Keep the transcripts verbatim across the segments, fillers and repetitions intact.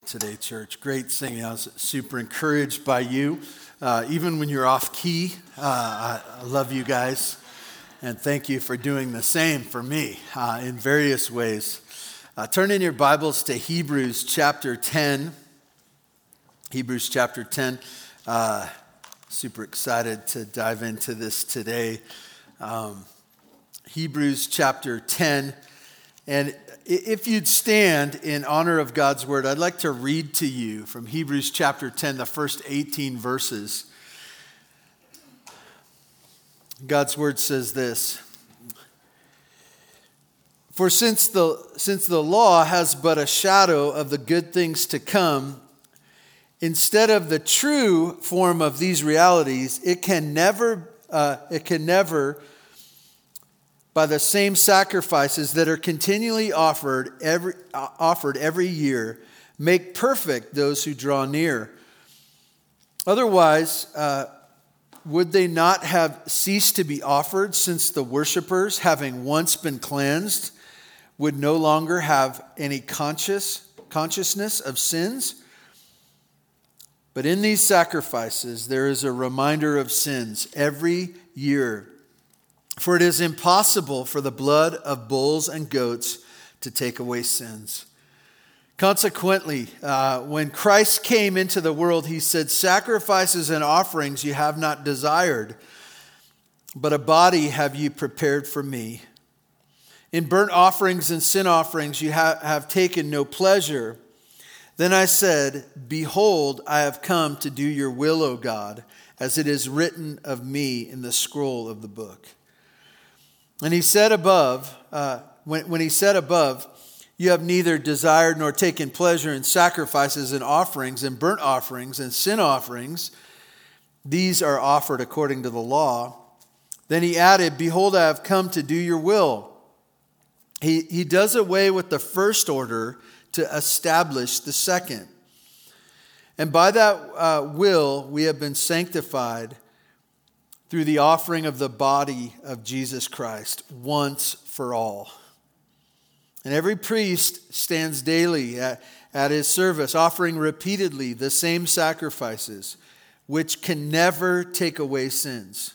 today, church. Great singing. I was super encouraged by you. Uh, even when you're off key, uh, I, I love you guys. And thank you for doing the same for me uh, in various ways. Uh, turn in your Bibles to Hebrews chapter ten. Hebrews chapter ten. Uh, super excited to dive into this today. Um, Hebrews chapter ten. And if you'd stand in honor of God's word, I'd like to read to you from Hebrews chapter ten, the first eighteen verses. God's word says this: For since the, since the law has but a shadow of the good things to come, instead of the true form of these realities, it can never, uh, it can never, by the same sacrifices that are continually offered every, uh, offered every year, make perfect those who draw near. Otherwise, uh, would they not have ceased to be offered, since the worshipers, having once been cleansed, would no longer have any conscious consciousness of sins? But in these sacrifices, there is a reminder of sins every year. For it is impossible for the blood of bulls and goats to take away sins. Consequently, uh, when Christ came into the world, he said, "Sacrifices and offerings you have not desired, but a body have you prepared for me. In burnt offerings and sin offerings you ha- have taken no pleasure. Then I said, Behold, I have come to do your will, O God, as it is written of me in the scroll of the book." And he said above, uh, when, when he said above, "You have neither desired nor taken pleasure in sacrifices and offerings and burnt offerings and sin offerings. These are offered according to the law." Then he added, "Behold, I have come to do your will." He, he does away with the first order to establish the second. And by that uh, will, we have been sanctified through the offering of the body of Jesus Christ once for all. And every priest stands daily at, at his service, offering repeatedly the same sacrifices, which can never take away sins.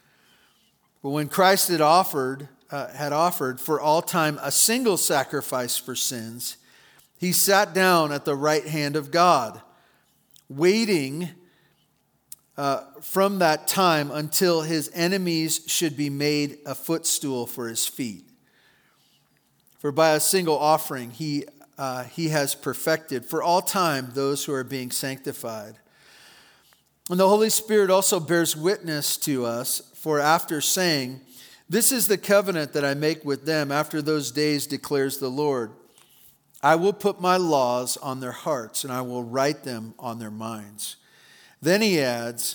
But when Christ had offered, uh, had offered for all time a single sacrifice for sins, he sat down at the right hand of God, waiting Uh, from that time until his enemies should be made a footstool for his feet. For by a single offering he uh, he has perfected for all time those who are being sanctified. And the Holy Spirit also bears witness to us, for after saying, "This is the covenant that I make with them after those days, declares the Lord. I will put my laws on their hearts, and I will write them on their minds." Then he adds,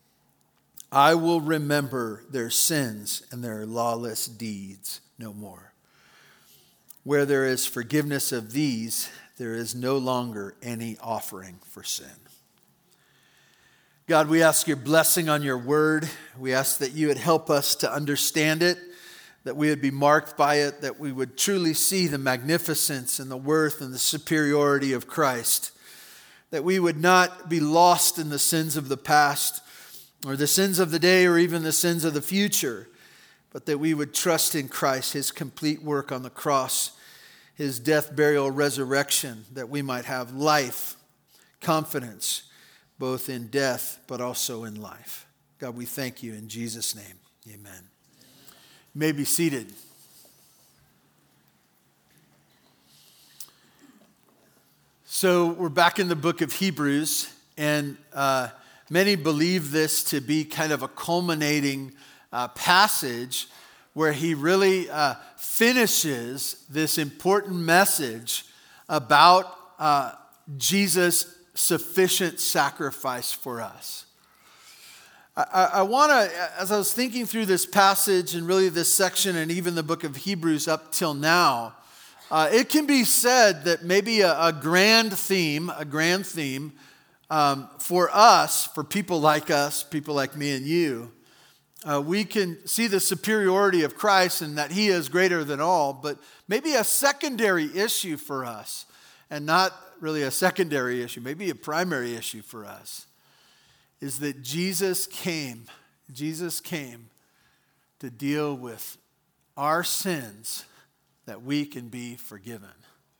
"I will remember their sins and their lawless deeds no more. Where there is forgiveness of these, there is no longer any offering for sin." God, we ask your blessing on your word. We ask that you would help us to understand it, that we would be marked by it, that we would truly see the magnificence and the worth and the superiority of Christ, that we would not be lost in the sins of the past or the sins of the day or even the sins of the future, but that we would trust in Christ, his complete work on the cross, his death, burial, resurrection, that we might have life, confidence, both in death but also in life. God, we thank you in Jesus' name. Amen. You may be seated. So we're back in the book of Hebrews, and uh, many believe this to be kind of a culminating uh, passage where he really uh, finishes this important message about uh, Jesus' sufficient sacrifice for us. I, I, I want to, as I was thinking through this passage and really this section and even the book of Hebrews up till now, Uh, it can be said that maybe a, a grand theme, a grand theme um, for us, for people like us, people like me and you, uh, we can see the superiority of Christ and that he is greater than all, but maybe a secondary issue for us and not really a secondary issue, maybe a primary issue for us, is that Jesus came, Jesus came to deal with our sins that we can be forgiven.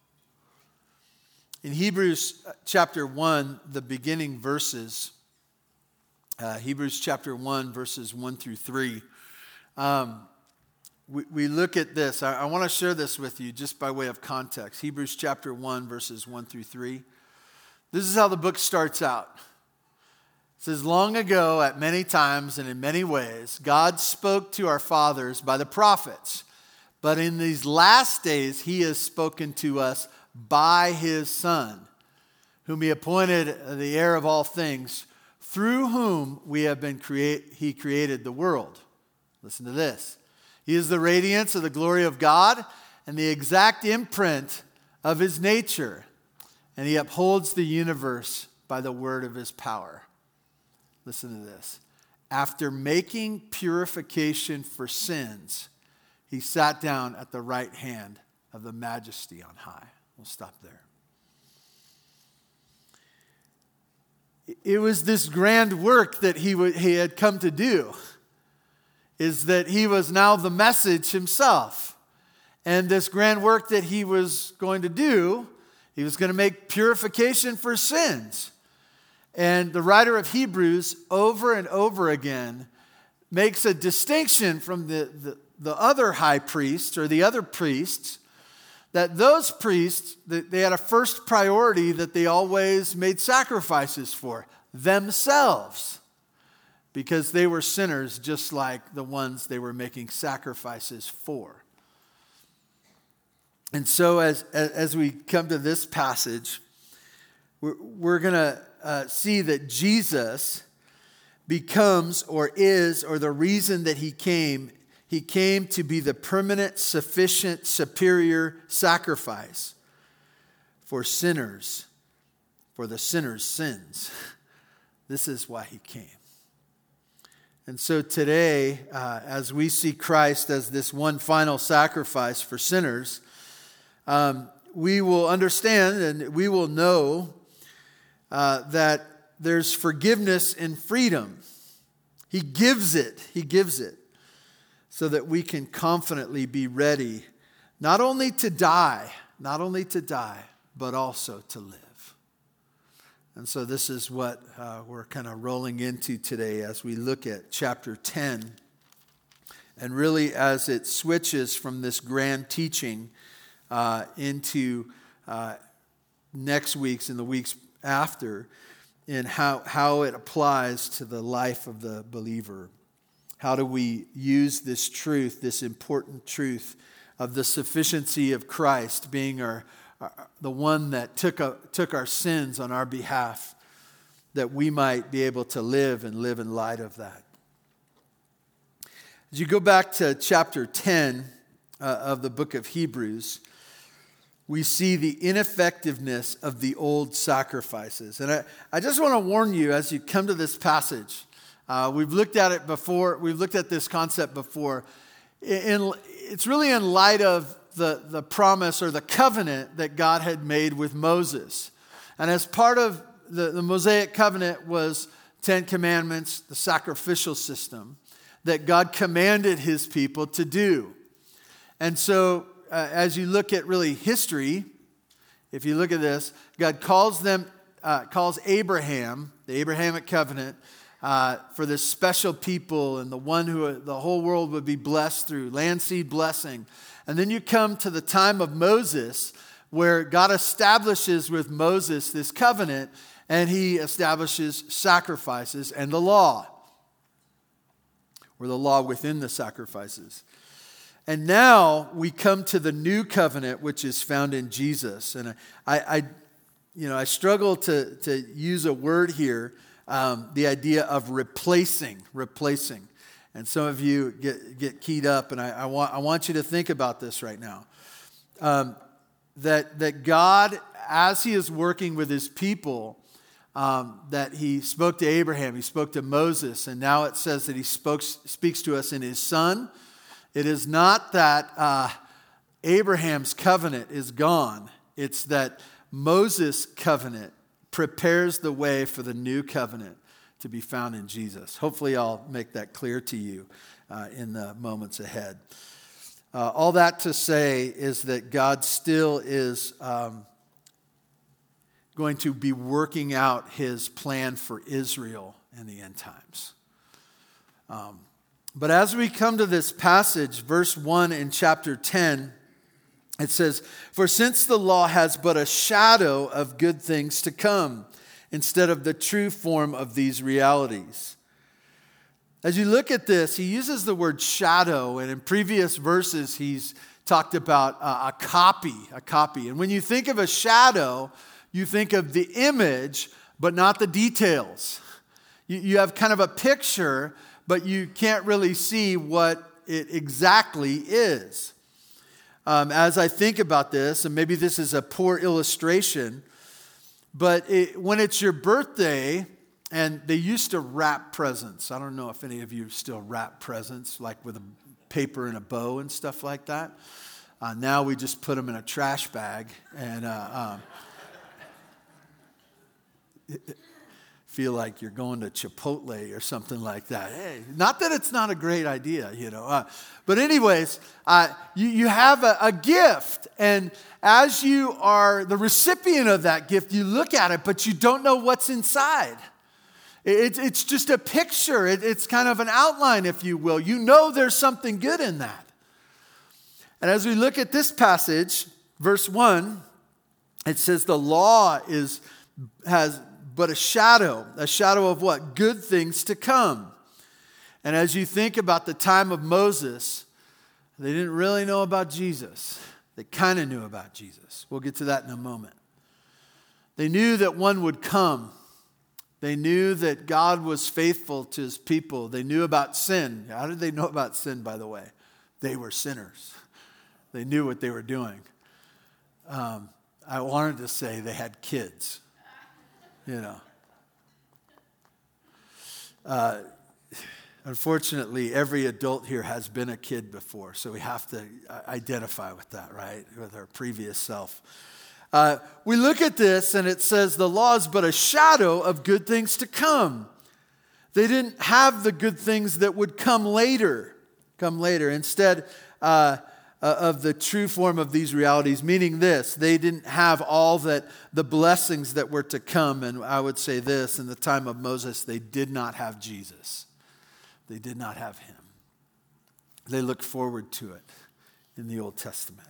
In Hebrews chapter one, the beginning verses, uh, Hebrews chapter one, verses one through three, um, we, we look at this. I, I want to share this with you just by way of context. Hebrews chapter one, verses one through three. This is how the book starts out. It says, long ago, at many times and in many ways, God spoke to our fathers by the prophets. But in these last days, he has spoken to us by his Son, whom he appointed the heir of all things, through whom we have been create. He created the world. Listen to this. He is the radiance of the glory of God and the exact imprint of his nature, and he upholds the universe by the word of his power. Listen to this. After making purification for sins, he sat down at the right hand of the Majesty on high. We'll stop there. It was this grand work that he, w- he had come to do, is that he was now the message himself. And this grand work that he was going to do, he was going to make purification for sins. And the writer of Hebrews over and over again makes a distinction from the, the, the other high priests or the other priests, that those priests, they had a first priority that they always made sacrifices for, themselves, because they were sinners just like the ones they were making sacrifices for. And so as, as we come to this passage, we're, we're going to uh, see that Jesus becomes or is, or the reason that he came, he came to be the permanent, sufficient, superior sacrifice for sinners, for the sinner's sins. This is why he came. And so today, uh, as we see Christ as this one final sacrifice for sinners, um, we will understand and we will know uh, that there's forgiveness and freedom. He gives it. He gives it so that we can confidently be ready, not only to die, not only to die, but also to live. And so this is what uh, we're kind of rolling into today as we look at chapter ten. And really as it switches from this grand teaching uh, into uh, next week's and the weeks after, in how, how it applies to the life of the believer. How do we use this truth, this important truth of the sufficiency of Christ being our, our the one that took, a, took our sins on our behalf, that we might be able to live and live in light of that. As you go back to chapter ten uh, of the book of Hebrews, we see the ineffectiveness of the old sacrifices. And I, I just want to warn you as you come to this passage, uh, we've looked at it before, we've looked at this concept before. In, it's really in light of the, the promise or the covenant that God had made with Moses. And as part of the, the Mosaic covenant was Ten Commandments, the sacrificial system that God commanded his people to do. And so Uh, as you look at really history, if you look at this, God calls them, uh, calls Abraham, the Abrahamic covenant, uh, for this special people and the one who the whole world would be blessed through, land seed blessing. And then you come to the time of Moses, where God establishes with Moses this covenant, and he establishes sacrifices and the law, or the law within the sacrifices. And now we come to the new covenant, which is found in Jesus. And I, I you know, I struggle to, to use a word here, um, the idea of replacing, replacing. And some of you get, get keyed up, and I, I, want, I want you to think about this right now. Um, that, that God, as he is working with his people, um, that he spoke to Abraham, he spoke to Moses, and now it says that he spoke, speaks to us in his Son. It is not that uh, Abraham's covenant is gone. It's that Moses' covenant prepares the way for the new covenant to be found in Jesus. Hopefully I'll make that clear to you uh, in the moments ahead. Uh, all that to say is that God still is um, going to be working out his plan for Israel in the end times. Um, but as we come to this passage, verse one in chapter ten, it says, "For since the law has but a shadow of good things to come, instead of the true form of these realities." As you look at this, he uses the word shadow, and in previous verses he's talked about uh, a copy, a copy. And when you think of a shadow, you think of the image, but not the details. You, you have kind of a picture, but you can't really see what it exactly is. Um, as I think about this, and maybe this is a poor illustration, but it, when it's your birthday, and they used to wrap presents. I don't know if any of you still wrap presents, like with a paper and a bow and stuff like that. Uh, now we just put them in a trash bag and uh, um, feel like you're going to Chipotle or something like that. Hey, not that it's not a great idea, you know. Uh, but anyways, uh, you, you have a, a gift, and as you are the recipient of that gift, you look at it, but you don't know what's inside. It's it's just a picture. It, it's kind of an outline, if you will. You know there's something good in that. And as we look at this passage, verse one, it says the law is has but a shadow. A shadow of what? Good things to come. And as you think about the time of Moses, they didn't really know about Jesus. They kind of knew about Jesus. We'll get to that in a moment. They knew that one would come. They knew that God was faithful to his people. They knew about sin. How did they know about sin, by the way? They were sinners. They knew what they were doing. Um, I wanted to say they had kids, you know. Uh, unfortunately, every adult here has been a kid before, so we have to identify with that, right? With our previous self. Uh, we look at this and it says the law is but a shadow of good things to come. They didn't have the good things that would come later, come later. Instead uh, of the true form of these realities, meaning this, they didn't have all that the blessings that were to come. And I would say this, in the time of Moses, they did not have Jesus. They did not have him. They looked forward to it in the Old Testament.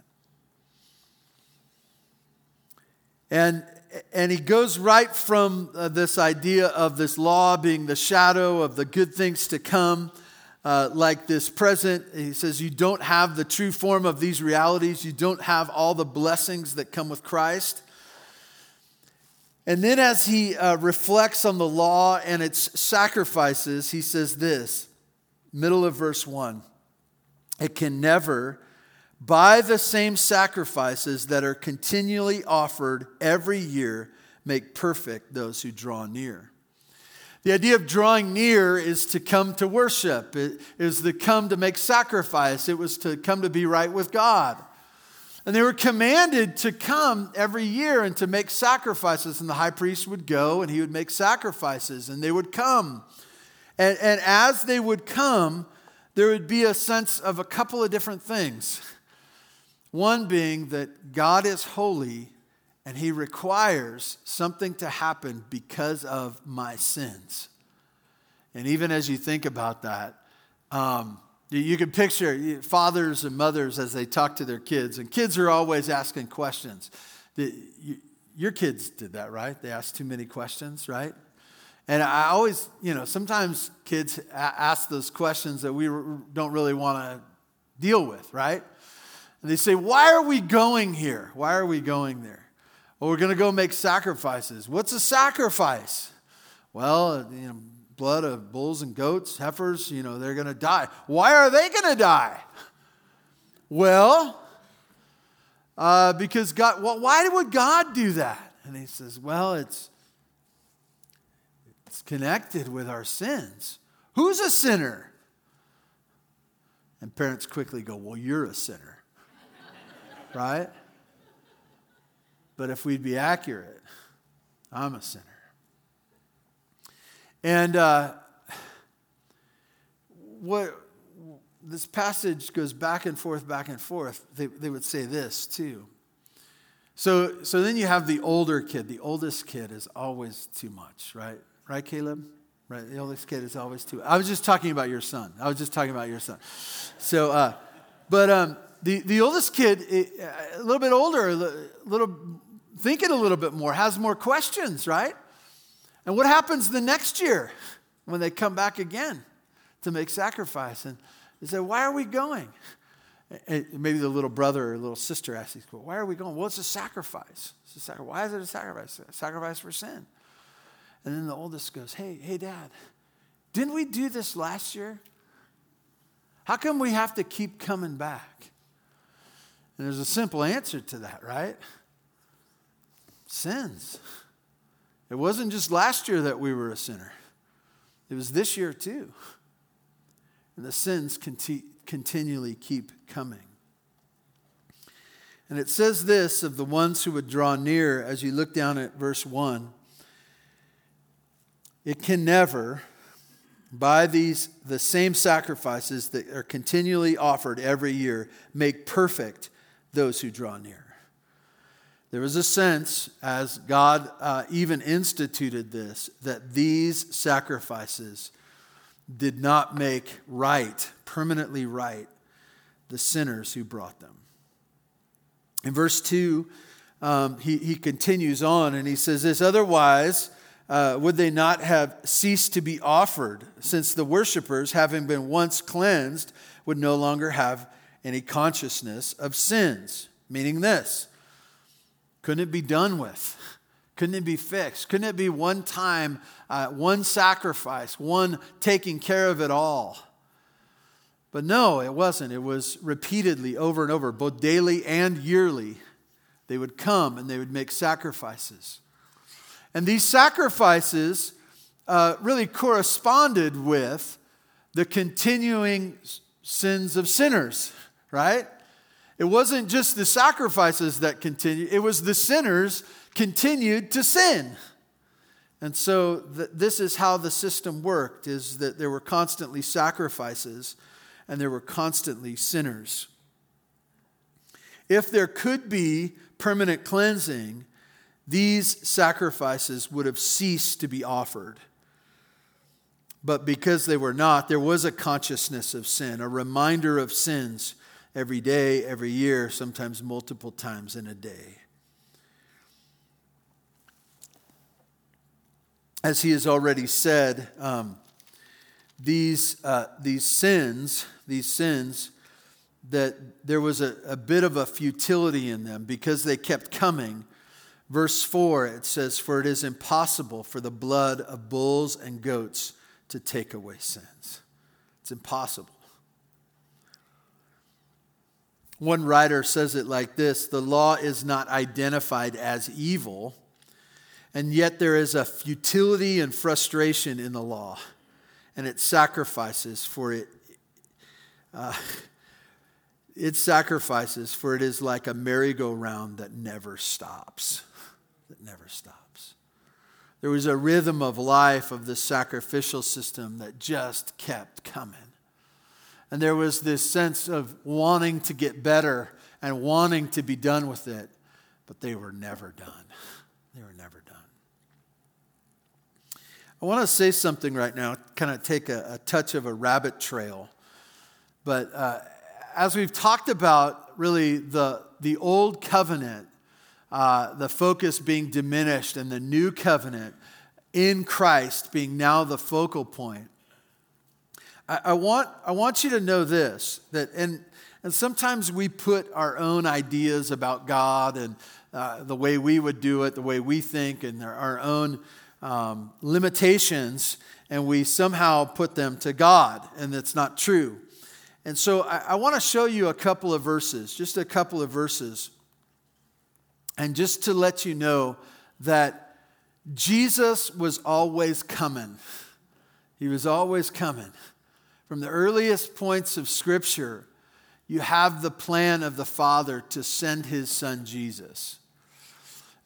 And, and he goes right from uh, this idea of this law being the shadow of the good things to come, uh, like this present. He says you don't have the true form of these realities. You don't have all the blessings that come with Christ. And then as he uh, reflects on the law and its sacrifices, he says this, middle of verse one, it can never, by the same sacrifices that are continually offered every year, make perfect those who draw near. The idea of drawing near is to come to worship. It is to come to make sacrifice. It was to come to be right with God. And they were commanded to come every year and to make sacrifices. And the high priest would go and he would make sacrifices. And they would come. And, and as they would come, there would be a sense of a couple of different things. One being that God is holy and he requires something to happen because of my sins. And even as you think about that, um, you, you can picture fathers and mothers as they talk to their kids. And kids are always asking questions. The, you, your kids did that, right? They asked too many questions, right? And I always, you know, sometimes kids a- ask those questions that we don't really want to deal with, right? And they say, why are we going here? Why are we going there? Well, we're going to go make sacrifices. What's a sacrifice? Well, you know, blood of bulls and goats, heifers, you know, they're going to die. Why are they going to die? Well, uh, because God, well, why would God do that? And he says, well, it's, it's connected with our sins. Who's a sinner? And parents quickly go, well, you're a sinner. Right? But if we'd be accurate, I'm a sinner. And uh, what this passage goes back and forth, back and forth. They, they would say this too. So, so then you have the older kid. The oldest kid is always too much, right? Right, Caleb? Right, the oldest kid is always too. I was just talking about your son. I was just talking about your son. So, uh, but um, the the oldest kid, a little bit older, a little thinking a little bit more, has more questions, right? And what happens the next year when they come back again to make sacrifice? And they say, "Why are we going?" And maybe the little brother or little sister asks these, "Why are we going?" Well, it's a sacrifice. It's a sacrifice. Why is it a sacrifice? A sacrifice for sin. And then the oldest goes, hey, hey, Dad, didn't we do this last year? How come we have to keep coming back? And there's a simple answer to that, right? Sins. It wasn't just last year that we were a sinner. It was this year too. And the sins conti- continually keep coming. And it says this of the ones who would draw near, as you look down at verse one. It can never, by these the same sacrifices that are continually offered every year, make perfect those who draw near. There was a sense, as God uh, even instituted this, that these sacrifices did not make right, permanently right, the sinners who brought them. In verse two, um, he, he continues on and he says this, otherwise, Uh, would they not have ceased to be offered, since the worshipers, having been once cleansed, would no longer have any consciousness of sins? Meaning this, couldn't it be done with? Couldn't it be fixed? Couldn't it be one time, uh, one sacrifice, one taking care of it all? But no, it wasn't. It was repeatedly, over and over, both daily and yearly. They would come and they would make sacrifices. And these sacrifices uh, really corresponded with the continuing sins of sinners, right? It wasn't just the sacrifices that continued. It was the sinners continued to sin. And so th- this is how the system worked, is that there were constantly sacrifices and there were constantly sinners. If there could be permanent cleansing, these sacrifices would have ceased to be offered. But because they were not, there was a consciousness of sin, a reminder of sins every day, every year, sometimes multiple times in a day. As he has already said, um, these, uh, these sins, these sins, that there was a, a bit of a futility in them because they kept coming. Verse four, it says, for it is impossible for the blood of bulls and goats to take away sins. It's impossible. One writer says it like this, the law is not identified as evil, and yet there is a futility and frustration in the law, and it sacrifices for it. Uh, it sacrifices for it is like a merry-go-round that never stops. That never stops. There was a rhythm of life of the sacrificial system that just kept coming. And there was this sense of wanting to get better and wanting to be done with it, but they were never done. They were never done. I want to say something right now, kind of take a, a touch of a rabbit trail. But uh, as we've talked about really the, the old covenant, Uh, the focus being diminished and the new covenant in Christ being now the focal point. I, I want I want you to know this, that and and sometimes we put our own ideas about God and uh, the way we would do it, the way we think, and our, our own um, limitations, and we somehow put them to God, and that's not true. And so I, I want to show you a couple of verses, just a couple of verses. And just to let you know that Jesus was always coming. He was always coming. From the earliest points of Scripture, you have the plan of the Father to send His Son Jesus.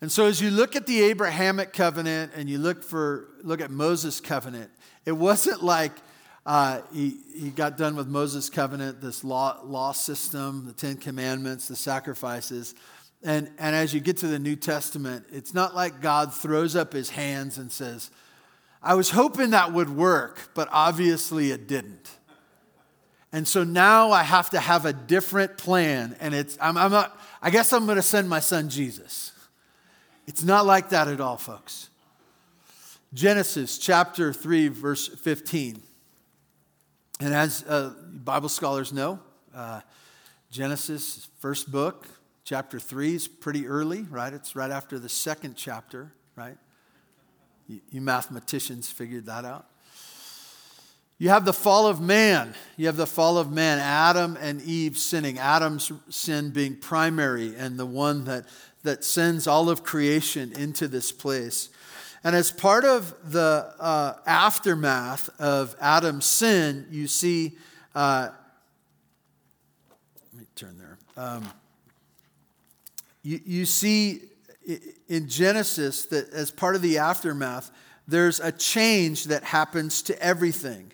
And so as you look at the Abrahamic covenant and you look for look at Moses' covenant, it wasn't like uh, he, he got done with Moses' covenant, this law, law system, the Ten Commandments, the sacrifices. And, and as you get to the New Testament, it's not like God throws up his hands and says, I was hoping that would work, but obviously it didn't. And so now I have to have a different plan. And it's I'm, I'm not, I guess I'm going to send my son Jesus. It's not like that at all, folks. Genesis chapter three, verse fifteen. And as uh, Bible scholars know, uh, Genesis, first book, chapter three is pretty early, right? It's right after the second chapter, right? You, you mathematicians figured that out. You have the fall of man. You have the fall of man, Adam and Eve sinning. Adam's sin being primary and the one that, that sends all of creation into this place. And as part of the uh, aftermath of Adam's sin, you see, uh, let me turn there. Um, you, you see in Genesis that as part of the aftermath, there's a change that happens to everything.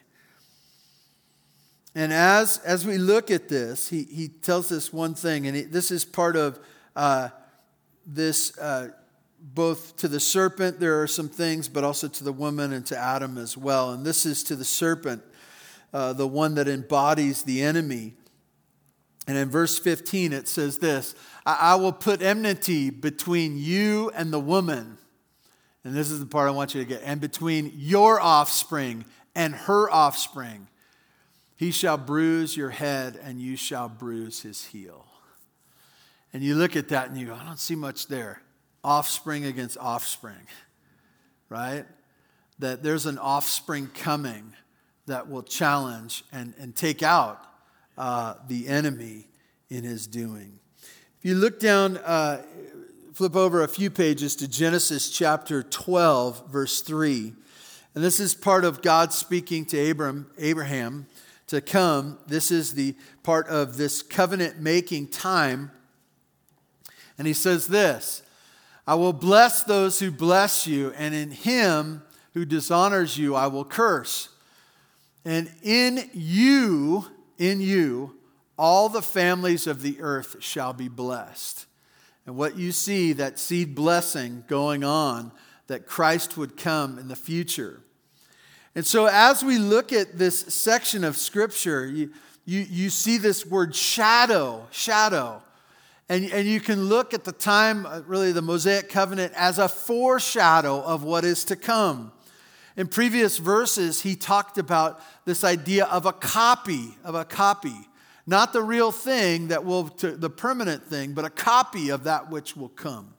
And as, as we look at this, he, he tells us one thing, and he, this is part of uh, this, uh, both to the serpent, there are some things, but also to the woman and to Adam as well. And this is to the serpent, uh, the one that embodies the enemy. And in verse fifteen, it says this, I, I will put enmity between you and the woman. And this is the part I want you to get. And between your offspring and her offspring. He shall bruise your head, and you shall bruise his heel. And you look at that and you go, I don't see much there. Offspring against offspring, right? That there's an offspring coming that will challenge and, and take out uh, the enemy in his doing. If you look down, uh, flip over a few pages to Genesis chapter twelve, verse three. And this is part of God speaking to Abram, Abraham to come. This is the part of this covenant-making time. And he says this, I will bless those who bless you, and in him who dishonors you I will curse. And in you, in you, all the families of the earth shall be blessed. And what you see, that seed blessing going on, that Christ would come in the future. And so as we look at this section of Scripture, you, you, you see this word shadow, shadow. And, and you can look at the time, really the Mosaic covenant, as a foreshadow of what is to come. In previous verses, he talked about this idea of a copy, of a copy. Not the real thing that will, to, the permanent thing, but a copy of that which will come.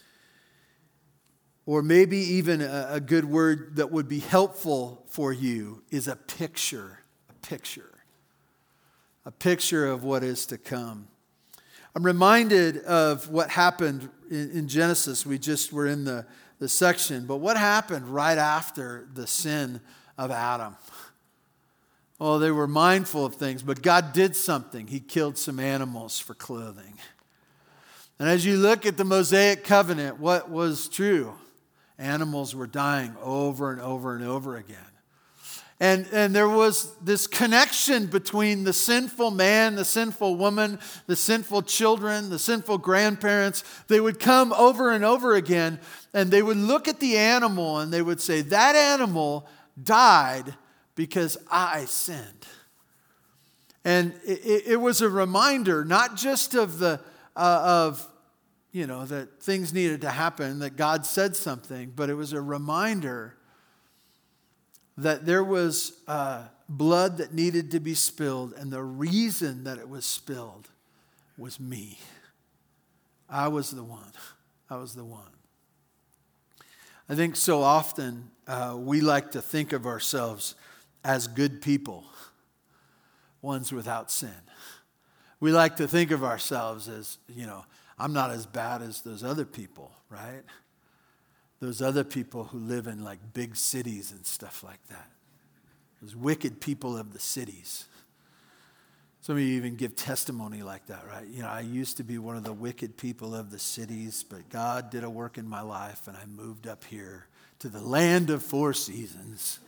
Or maybe even a, a good word that would be helpful for you is a picture, a picture. A picture of what is to come. I'm reminded of what happened in, in Genesis. We just were in the, the section. But what happened right after the sin of Adam? Well, they were mindful of things, but God did something. He killed some animals for clothing. And as you look at the Mosaic covenant, what was true? Animals were dying over and over and over again. And, and there was this connection between the sinful man, the sinful woman, the sinful children, the sinful grandparents. They would come over and over again, and they would look at the animal and they would say, that animal died because I sinned. And it, it was a reminder, not just of the uh, of you know that things needed to happen, that God said something, but it was a reminder that there was uh, blood that needed to be spilled, and the reason that it was spilled was me. I was the one. I was the one. I think so often uh, we like to think of ourselves as good people, ones without sin. We like to think of ourselves as, you know, I'm not as bad as those other people, right? Those other people who live in like big cities and stuff like that. Those wicked people of the cities. Some of you even give testimony like that, right? You know, I used to be one of the wicked people of the cities, but God did a work in my life, and I moved up here to the land of four seasons.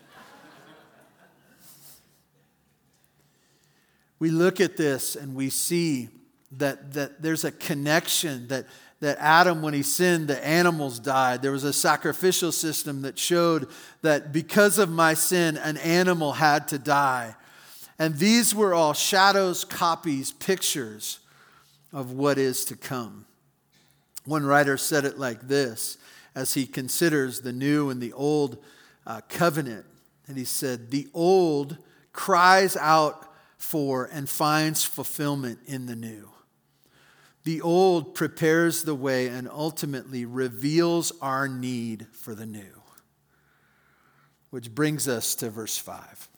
We look at this and we see that, that there's a connection, that, that Adam, when he sinned, the animals died. There was a sacrificial system that showed that because of my sin, an animal had to die. And these were all shadows, copies, pictures of what is to come. One writer said it like this as he considers the new and the old uh, covenant. And he said, the old cries out for and finds fulfillment in the new. The old prepares the way and ultimately reveals our need for the new. Which brings us to verse five.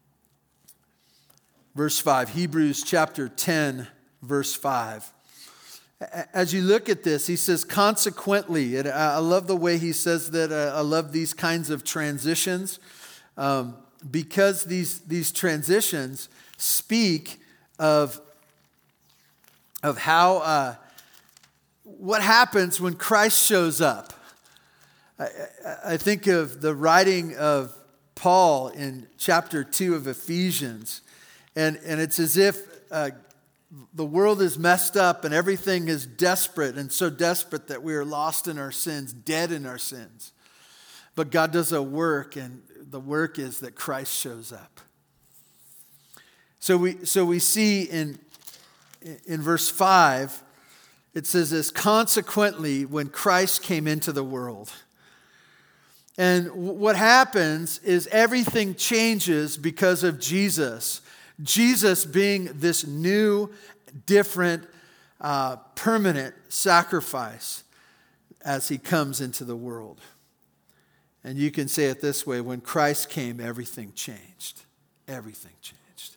Verse five, Hebrews chapter ten, verse five. As you look at this, he says, consequently, and I love the way he says that. I love these kinds of transitions um, because these, these transitions speak of, of how, uh, what happens when Christ shows up. I, I think of the writing of Paul in chapter two of Ephesians, and, and it's as if uh, the world is messed up and everything is desperate, and so desperate that we are lost in our sins, dead in our sins. But God does a work, and the work is that Christ shows up. So we so we see in, in verse five, it says this, consequently, when Christ came into the world. And what happens is everything changes because of Jesus. Jesus being this new, different, uh, permanent sacrifice as he comes into the world. And you can say it this way, when Christ came, everything changed. Everything changed.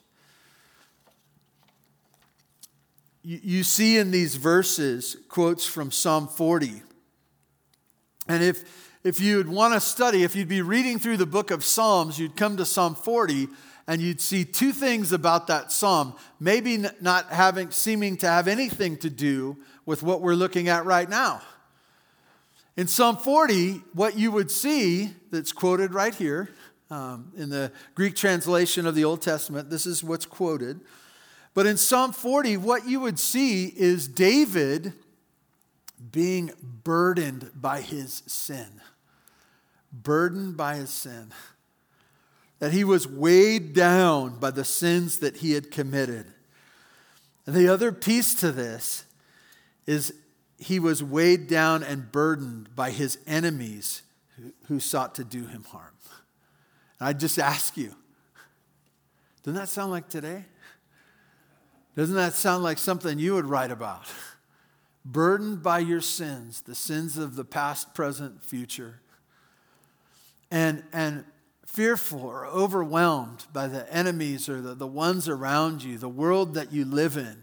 You, you see in these verses quotes from Psalm forty. And if, if you'd want to study, if you'd be reading through the book of Psalms, you'd come to Psalm forty, and you'd see two things about that psalm, maybe not having, seeming to have anything to do with what we're looking at right now. In Psalm forty, what you would see, that's quoted right here, um, in the Greek translation of the Old Testament, this is what's quoted. But in Psalm forty, what you would see is David being burdened by his sin. Burdened by his sin. That he was weighed down by the sins that he had committed. And the other piece to this is he was weighed down and burdened by his enemies who, who sought to do him harm. And I just ask you, doesn't that sound like today? Doesn't that sound like something you would write about? Burdened by your sins, the sins of the past, present, future. And, and fearful or overwhelmed by the enemies or the, the ones around you, the world that you live in.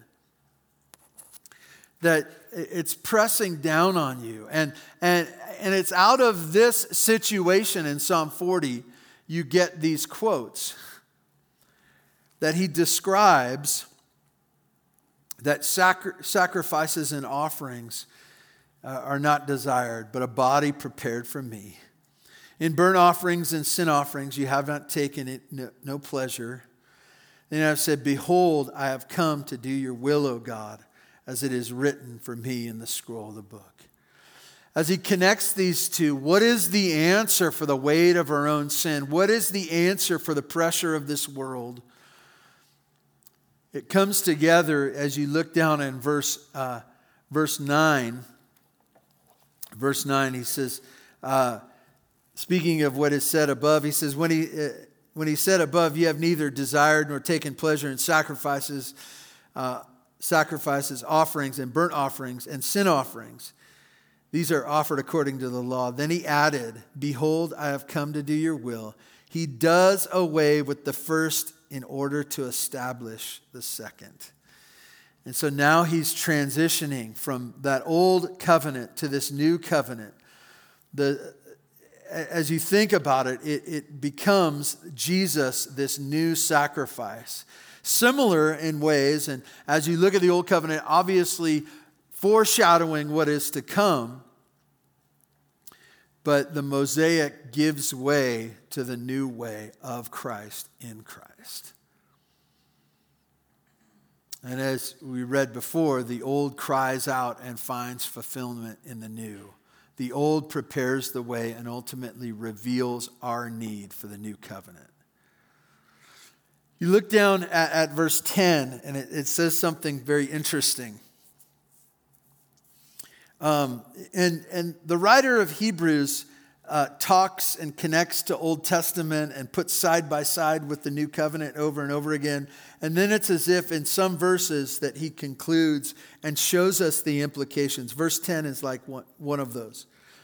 That it's pressing down on you. And, and, and it's out of this situation in Psalm forty, you get these quotes that he describes that sacri- sacrifices and offerings uh, are not desired, but a body prepared for me. In burnt offerings and sin offerings you have not taken it no, no pleasure. Then I've said, behold, I have come to do your will, O God, as it is written for me in the scroll of the book. As he connects these two, what is the answer for the weight of our own sin? What is the answer for the pressure of this world? It comes together as you look down in verse uh, verse nine. Verse nine, he says, uh, speaking of what is said above, he says, when he uh, when he said above, you have neither desired nor taken pleasure in sacrifices, uh, sacrifices, offerings, and burnt offerings, and sin offerings. These are offered according to the law. Then he added, behold, I have come to do your will. He does away with the first in order to establish the second. And so now he's transitioning from that old covenant to this new covenant. The, as you think about it, it, it becomes Jesus, this new sacrifice. similar in ways. And as you look at the Old Covenant, obviously foreshadowing what is to come. But the Mosaic gives way to the new way of Christ in Christ. And as we read before, the old cries out and finds fulfillment in the new. The old prepares the way and ultimately reveals our need for the new covenant. You look down at, at verse ten, and it, it says something very interesting. Um, and, and the writer of Hebrews uh, talks and connects to Old Testament and puts side by side with the New Covenant over and over again. And then it's as if in some verses that he concludes and shows us the implications. Verse ten is like one, one of those.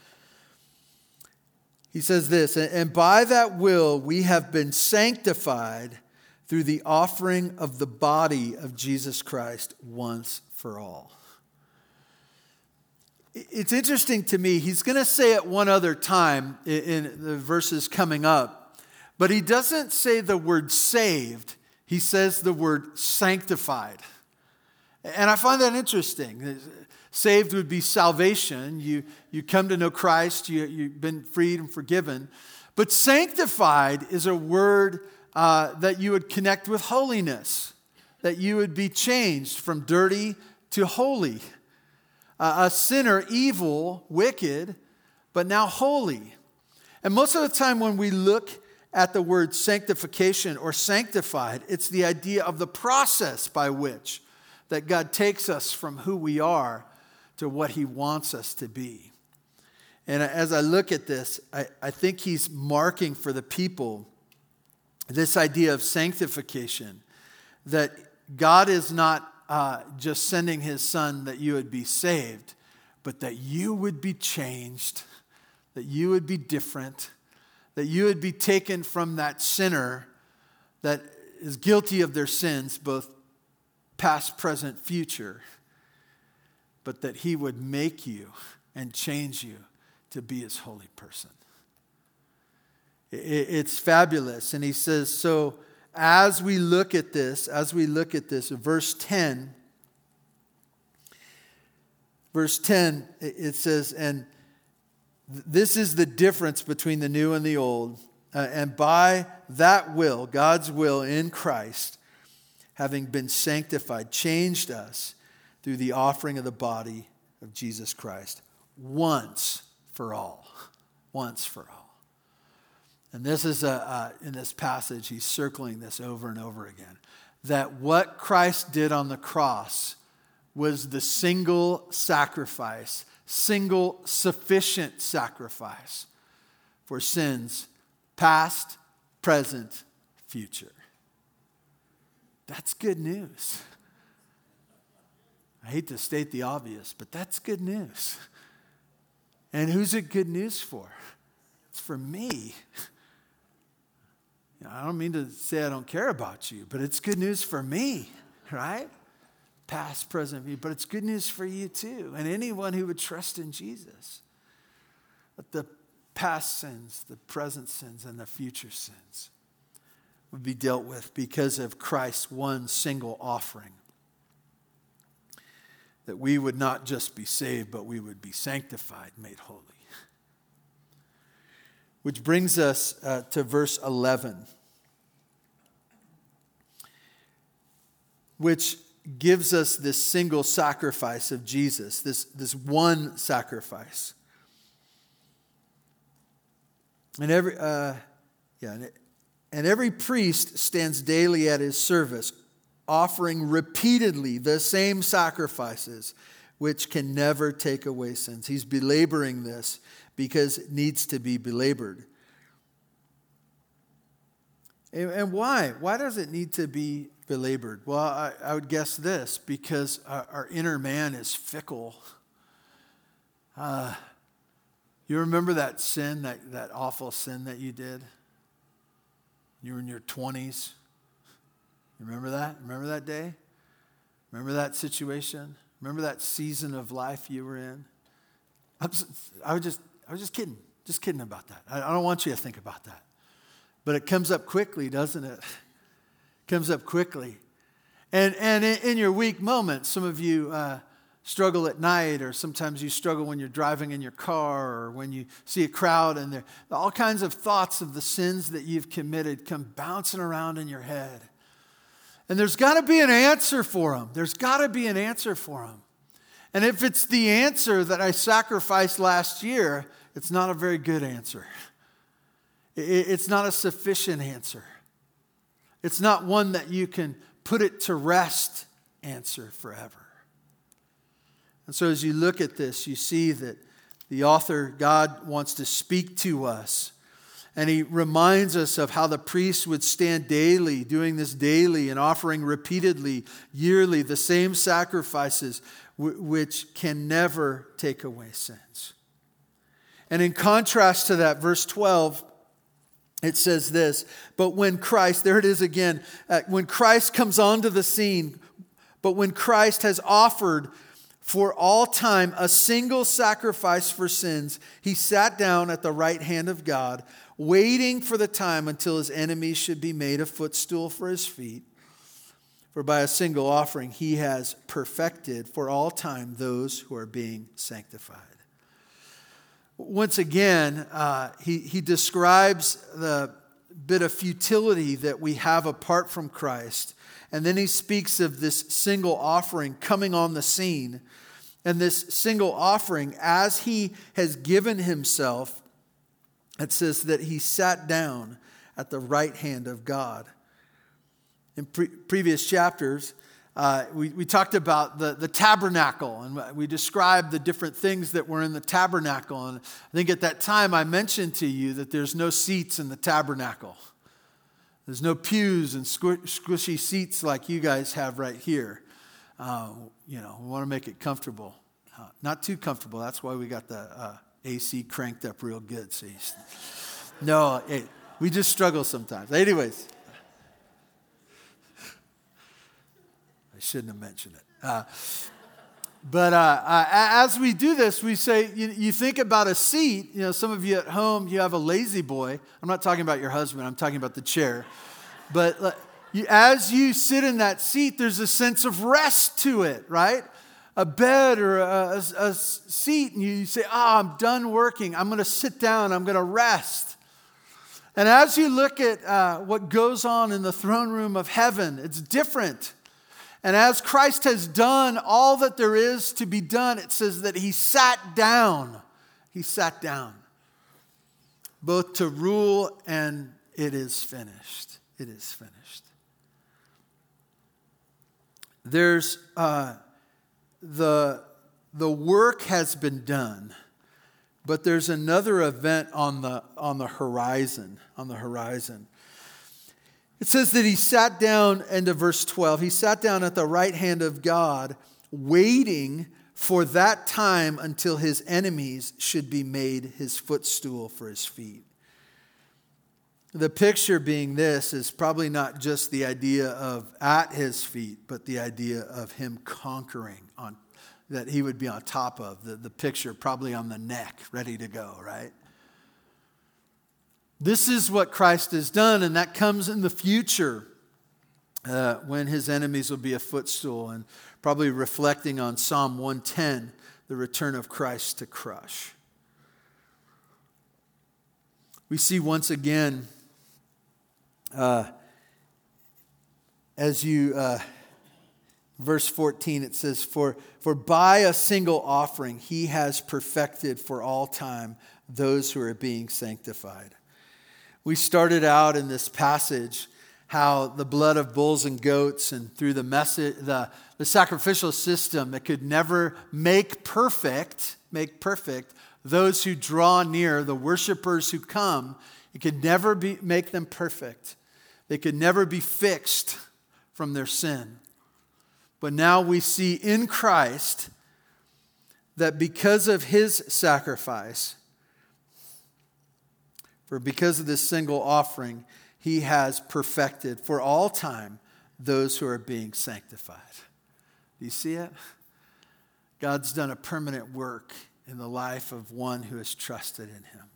He says this, and by that will we have been sanctified through the offering of the body of Jesus Christ once for all. It's interesting to me. He's going to say it one other time in the verses coming up, but he doesn't say the word saved. He says the word sanctified. And I find that interesting. Saved would be salvation. You, you come to know Christ. You, you've been freed and forgiven. But sanctified is a word uh, that you would connect with holiness, that you would be changed from dirty to holy. Uh, a sinner, evil, wicked, but now holy. And most of the time when we look at the word sanctification or sanctified, it's the idea of the process by which that God takes us from who we are to what he wants us to be. And as I look at this, I, I think he's marking for the people this idea of sanctification, that God is not uh, just sending his son that you would be saved, but that you would be changed, that you would be different, that you would be taken from that sinner that is guilty of their sins, both past, present, future, but that he would make you and change you to be his holy person. It's fabulous. And he says, so as we look at this, as we look at this, verse ten, verse ten, it says, and this is the difference between the new and the old. Uh, and by that will, God's will in Christ, having been sanctified, changed us through the offering of the body of Jesus Christ once for all. Once for all. And this is a, uh, in this passage, he's circling this over and over again. That what Christ did on the cross was the single sacrifice, single sufficient sacrifice for sins past, present, future. That's good news. I hate to state the obvious, but that's good news. And who's it good news for? It's for me. You know, I don't mean to say I don't care about you, but it's good news for me, right? Past, present, future. But it's good news for you too, and anyone who would trust in Jesus. That the past sins, the present sins, and the future sins would be dealt with because of Christ's one single offering. That we would not just be saved, but we would be sanctified, made holy. Which brings us uh, to verse eleven, which gives us this single sacrifice of Jesus, this, this one sacrifice. And every uh, yeah, and, it, and every priest stands daily at his service, offering repeatedly the same sacrifices, which can never take away sins. He's belaboring this because it needs to be belabored. And, and why? Why does it need to be belabored? Well, I, I would guess this, because our, our inner man is fickle. Uh, you remember that sin, that, that awful sin that you did? You were in your twenties. You remember that? Remember that day? Remember that situation? Remember that season of life you were in? I was, I was just, I was just kidding, just kidding about that. I, I don't want you to think about that. But it comes up quickly, doesn't it? It comes up quickly. And, and in your weak moments, some of you uh, struggle at night, or sometimes you struggle when you're driving in your car, or when you see a crowd, and there, all kinds of thoughts of the sins that you've committed come bouncing around in your head. And there's got to be an answer for them. There's got to be an answer for them. And if it's the answer that I sacrificed last year, it's not a very good answer. It's not a sufficient answer. It's not one that you can put it to rest answer forever. And so as you look at this, you see that the author, God, wants to speak to us. And he reminds us of how the priests would stand daily, doing this daily and offering repeatedly, yearly, the same sacrifices w- which can never take away sins. And in contrast to that, verse twelve, it says this, but when Christ, there it is again, uh, when Christ comes onto the scene, but when Christ has offered for all time a single sacrifice for sins, he sat down at the right hand of God, waiting for the time until his enemies should be made a footstool for his feet. For by a single offering he has perfected for all time those who are being sanctified. Once again, uh, he, he describes the bit of futility that we have apart from Christ. And then he speaks of this single offering coming on the scene. And this single offering, as he has given himself, it says that he sat down at the right hand of God. In pre- previous chapters, Uh, we, we talked about the, the tabernacle, and we described the different things that were in the tabernacle. And I think at that time I mentioned to you that there's no seats in the tabernacle. There's no pews and squishy seats like you guys have right here. Uh, you know, we want to make it comfortable. Uh, not too comfortable. That's why we got the uh, A C cranked up real good. So you, no, it, we just struggle sometimes. Anyways. I shouldn't have mentioned it. Uh, but uh, uh, as we do this, we say, you, you think about a seat. You know, some of you at home, you have a lazy boy. I'm not talking about your husband. I'm talking about the chair. But uh, you, as you sit in that seat, there's a sense of rest to it, right? A bed or a, a, a seat, and you say, oh, I'm done working. I'm going to sit down. I'm going to rest. And as you look at uh, what goes on in the throne room of heaven, it's different. And as Christ has done all that there is to be done, it says that he sat down. He sat down. Both to rule and it is finished. It is finished. There's, uh, the, the work has been done, but there's another event on the, on the horizon, on the horizon. It says that he sat down, into verse twelve, he sat down at the right hand of God, waiting for that time until his enemies should be made his footstool for his feet. The picture being this is probably not just the idea of at his feet, but the idea of him conquering, on that he would be on top of. The, the picture probably on the neck, ready to go, right? This is what Christ has done, and that comes in the future uh, when his enemies will be a footstool, and probably reflecting on Psalm one ten, the return of Christ to crush. We see once again, uh, as you, uh, verse fourteen, it says, for, for by a single offering he has perfected for all time those who are being sanctified. We started out in this passage how the blood of bulls and goats and through the message, the, the sacrificial system, it could never make perfect, make perfect those who draw near, the worshipers who come. It could never be, make them perfect. They could never be fixed from their sin. But now we see in Christ that because of his sacrifice, for because of this single offering, he has perfected for all time those who are being sanctified. Do you see it? God's done a permanent work in the life of one who has trusted in him.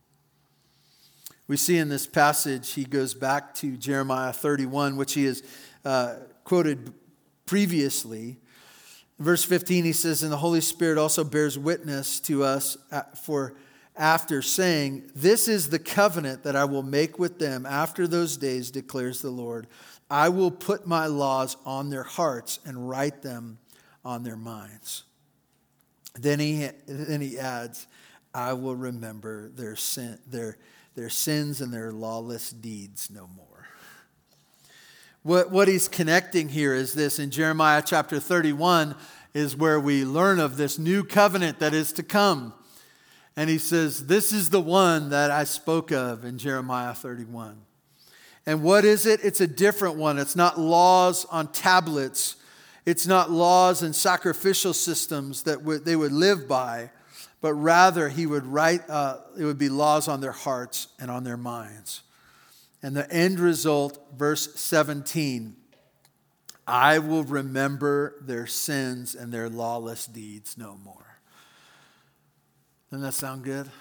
We see in this passage, he goes back to Jeremiah thirty-one, which he has uh, quoted previously. Verse fifteen, he says, and the Holy Spirit also bears witness to us for after, saying, this is the covenant that I will make with them after those days, declares the Lord. I will put my laws on their hearts and write them on their minds. Then he then he adds, I will remember their sin, their their sins and their lawless deeds no more. What what he's connecting here is this. In Jeremiah chapter thirty-one is where we learn of this new covenant that is to come. And he says, this is the one that I spoke of in Jeremiah thirty-one. And what is it? It's a different one. It's not laws on tablets. It's not laws and sacrificial systems that w- they would live by, but rather he would write, uh, it would be laws on their hearts and on their minds. And the end result, verse seventeen, I will remember their sins and their lawless deeds no more. Doesn't that sound good?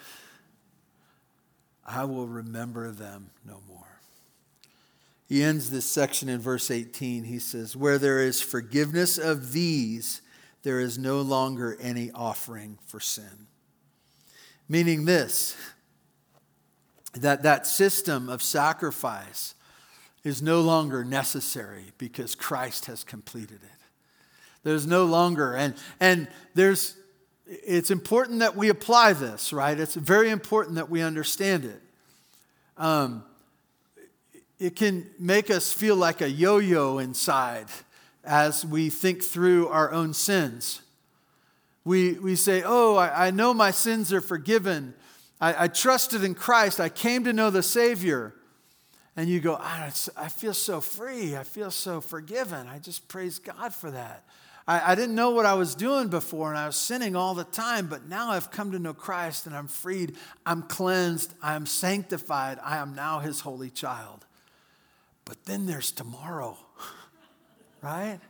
I will remember them no more. He ends this section in verse eighteen. He says, where there is forgiveness of these, there is no longer any offering for sin. Meaning this, that that system of sacrifice is no longer necessary because Christ has completed it. There's no longer, and, and there's, it's important that we apply this, right? It's very important that we understand it. Um, It can make us feel like a yo-yo inside as we think through our own sins. We, we say, oh, I, I know my sins are forgiven. I, I trusted in Christ. I came to know the Savior. And you go, I, I feel so free. I feel so forgiven. I just praise God for that. I, I didn't know what I was doing before, and I was sinning all the time, but now I've come to know Christ, and I'm freed. I'm cleansed. I am sanctified. I am now His holy child. But then there's tomorrow, right?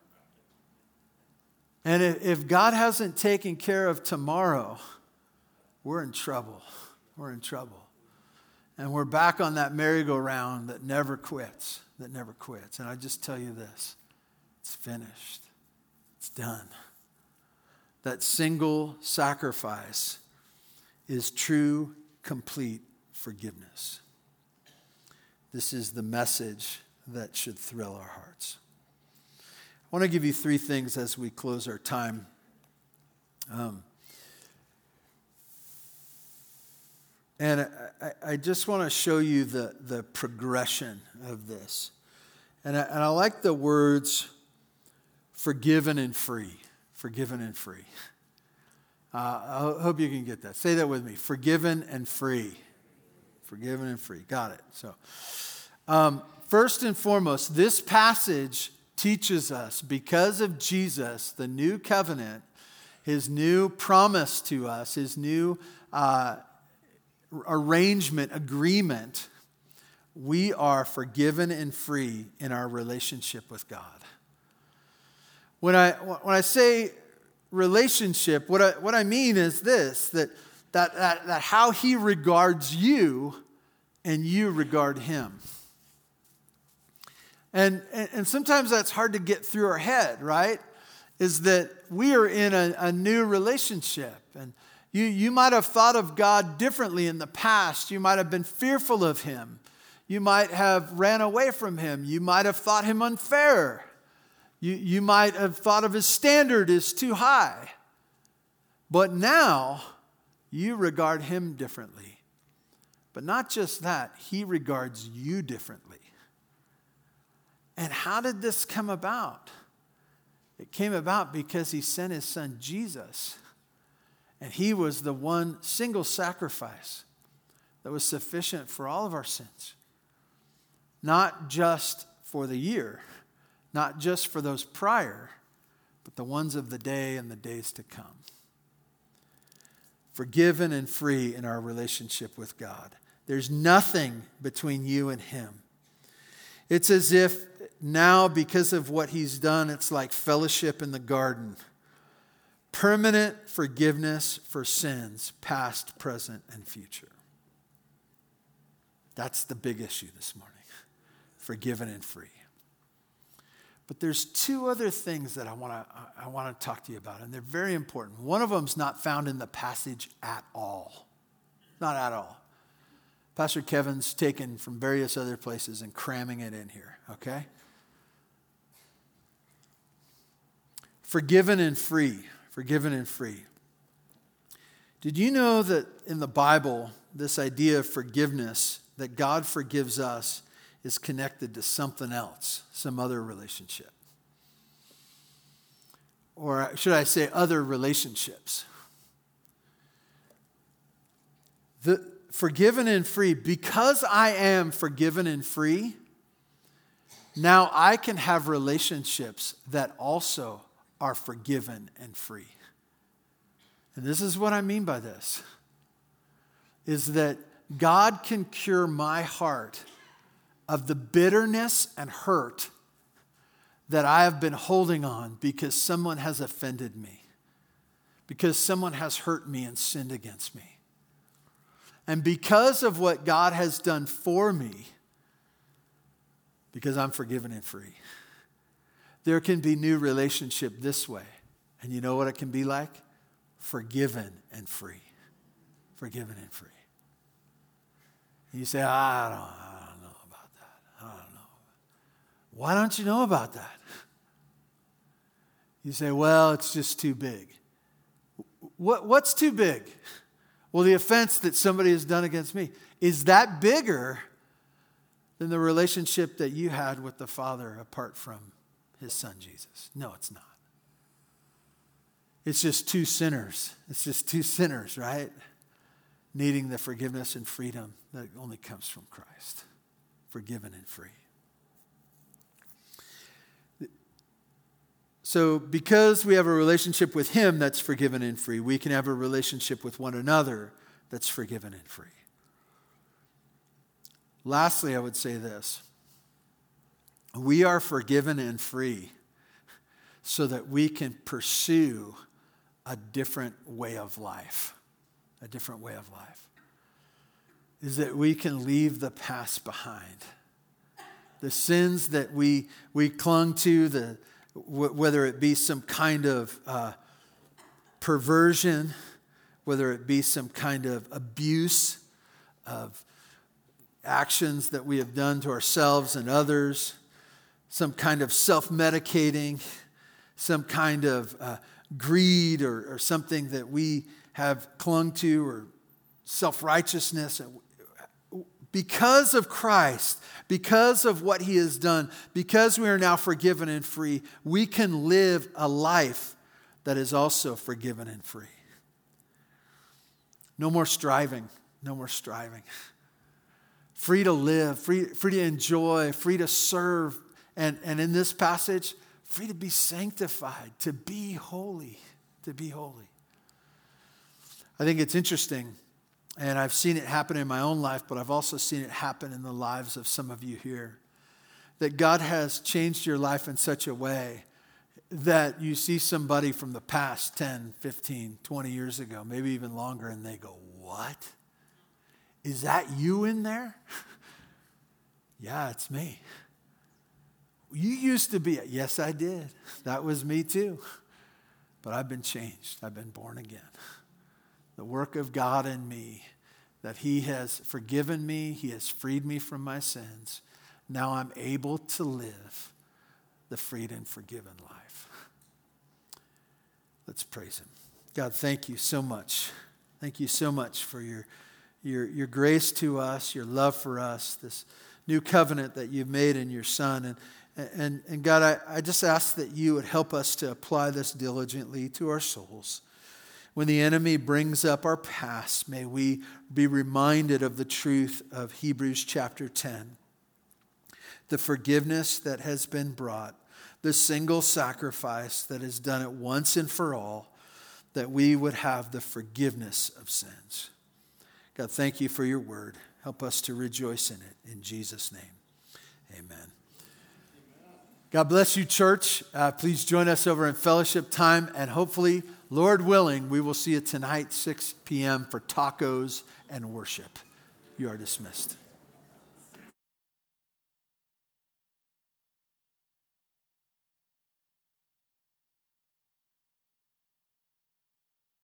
And if God hasn't taken care of tomorrow, we're in trouble. We're in trouble. And we're back on that merry-go-round that never quits, that never quits. And I just tell you this, it's finished. It's done. That single sacrifice is true, complete forgiveness. This is the message that should thrill our hearts. I want to give you three things as we close our time. Um, and I, I just want to show you the, the progression of this. And I, and I like the words forgiven and free. Forgiven and free. Uh, I hope you can get that. Say that with me. Forgiven and free. Forgiven and free. Got it. So, um, first and foremost, this passage teaches us, because of Jesus, the new covenant, His new promise to us, His new uh, arrangement, agreement, we are forgiven and free in our relationship with God. When I when I say relationship, what I what I mean is this: that that that, that how He regards you, and you regard Him. And, and, and sometimes that's hard to get through our head, right? Is that we are in a, a new relationship. And you, you might have thought of God differently in the past. You might have been fearful of Him. You might have ran away from Him. You might have thought Him unfair. You, you might have thought of His standard as too high. But now, you regard Him differently. But not just that, He regards you differently. And how did this come about? It came about because He sent His Son Jesus. And He was the one single sacrifice that was sufficient for all of our sins. Not just for the year, not just for those prior, but the ones of the day and the days to come. Forgiven and free in our relationship with God. There's nothing between you and Him. It's as if now, because of what He's done, it's like fellowship in the garden. Permanent forgiveness for sins, past, present, and future. That's the big issue this morning. Forgiven and free. But there's two other things that I want to I want to talk to you about, and they're very important. One of them's not found in the passage at all. Not at all. Pastor Kevin's taken from various other places and cramming it in here, okay? Forgiven and free. Forgiven and free. Did you know that in the Bible, this idea of forgiveness, that God forgives us, is connected to something else, some other relationship? Or should I say other relationships? The forgiven and free, because I am forgiven and free, now I can have relationships that also are forgiven and free. And this is what I mean by this, is that God can cure my heart of the bitterness and hurt that I have been holding on because someone has offended me, because someone has hurt me and sinned against me. And because of what God has done for me, because I'm forgiven and free, there can be new relationship this way. And you know what it can be like? Forgiven and free. Forgiven and free. And you say, I don't, I don't know about that. I don't know. Why don't you know about that? You say, well, it's just too big. What, what's too big? Well, the offense that somebody has done against me. Is that bigger than the relationship that you had with the Father apart from His Son, Jesus? No, it's not. It's just two sinners. It's just two sinners, right? Needing the forgiveness and freedom that only comes from Christ. Forgiven and free. So because we have a relationship with Him that's forgiven and free, we can have a relationship with one another that's forgiven and free. Lastly, I would say this. We are forgiven and free so that we can pursue a different way of life. A different way of life. Is that we can leave the past behind. The sins that we, we clung to, the whether it be some kind of uh, perversion, whether it be some kind of abuse of actions that we have done to ourselves and others, some kind of self-medicating, some kind of uh, greed or, or something that we have clung to, or self-righteousness. Because of Christ, because of what He has done, because we are now forgiven and free, we can live a life that is also forgiven and free. No more striving, no more striving. Free to live, free, free to enjoy, free to serve, and, and in this passage, free to be sanctified, to be holy, to be holy. I think it's interesting. And I've seen it happen in my own life, but I've also seen it happen in the lives of some of you here. That God has changed your life in such a way that you see somebody from the past ten, fifteen, twenty years ago, maybe even longer, and they go, what? Is that you in there? Yeah, it's me. You used to be, yes, I did. That was me too. But I've been changed. I've been born again. The work of God in me, that He has forgiven me, He has freed me from my sins. Now I'm able to live the freed and forgiven life. Let's praise Him. God, thank you so much. Thank you so much for your, your, your grace to us, your love for us, this new covenant that you've made in your Son. And, and, and God, I, I just ask that you would help us to apply this diligently to our souls. When the enemy brings up our past, may we be reminded of the truth of Hebrews chapter ten. The forgiveness that has been brought, the single sacrifice that is done at once and for all, that we would have the forgiveness of sins. God, thank you for your word. Help us to rejoice in it. In Jesus' name, amen. God bless you, church. Uh, please join us over in fellowship time, and hopefully, Lord willing, we will see you tonight, six p.m. for tacos and worship. You are dismissed.